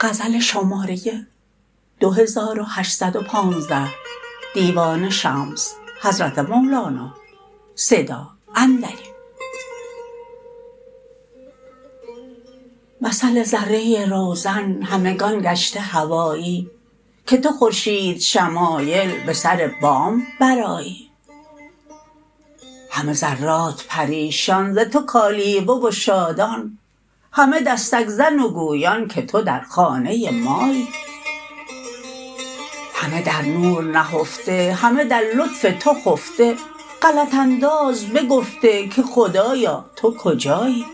غزل شماره 2815 دیوان شمس حضرت مولانا صدا اندریم. مثل ذره روزن همگان گشته هوایی، که تو خورشید شمایل به سر بام برآیی. همه ذرات پریشان ز تو کالیوه و شادان، همه دستک زن و گویان که تو در خانه مایی. همه در نور نهفته، همه در لطف تو خفته، غلط انداز بگفته که خدایا تو کجایی.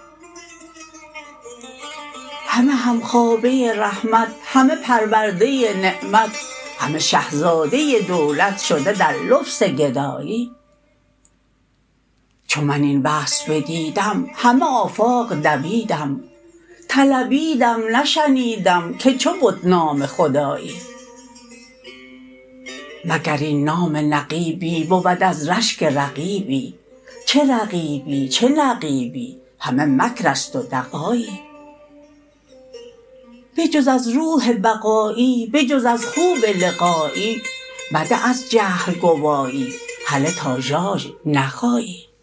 همه همخوابه رحمت، همه پرورده نعمت، همه شهزاده دولت شده در لبس گدایی. چو من این وصف بدیدم همه آفاق دویدم، طلبیدم نشنیدم که چو بد نام خدایی. مگر این نام نقیبی بود از رشک رقیبی، چه رقیبی چه نقیبی همه مکر است و دغایی. بجز از روح بقایی بجز از خوب لقایی، مده از جهل گوایی هله تا ژاژ نخایی.